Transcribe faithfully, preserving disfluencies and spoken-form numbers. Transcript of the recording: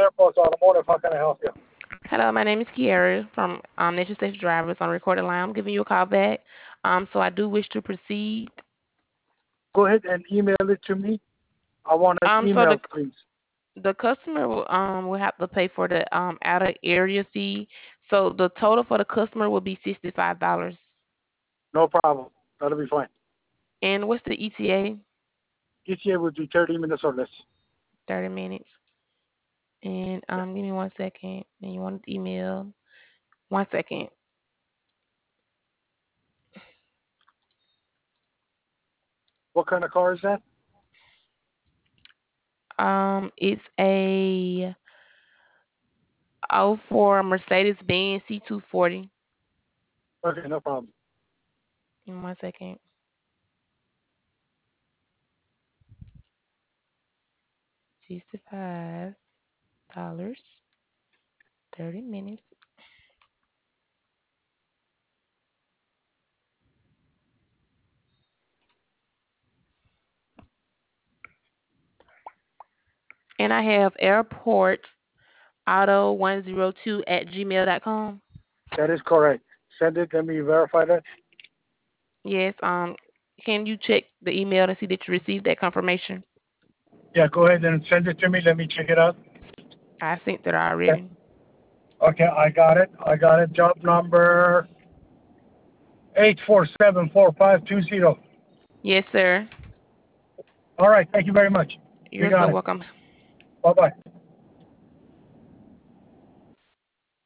Airports Automotive. How can I help you? Hello, my name is Kiara from um, Nature Safe Drivers on recorded line. I'm giving you a call back. Um, so I do wish to proceed. Go ahead and email it to me. I want an Um, so the email, please. the customer will, um will have to pay for the um outer area fee. So the total for the customer will be sixty five dollars. No problem. That'll be fine. And what's the E T A? E T A would be thirty minutes or less. Thirty minutes. And Yeah. um, give me one second. And you want the email? One second. What kind of car is that? Um, it's a oh four Mercedes Benz C two forty. Okay, no problem. In one second. Sixty five dollars. Thirty minutes. And I have airport auto one zero two at gmail dot com. That is correct. Send it. Let me verify that. Yes. Um, can you check the email to see that you received that confirmation? Yeah, go ahead and send it to me. Let me check it out. I sent it Okay. already. Okay, I got it. I got it. Job number eight four seven four five two zero. Yes, sir. All right. Thank you very much. You You're so got it. welcome. Bye bye.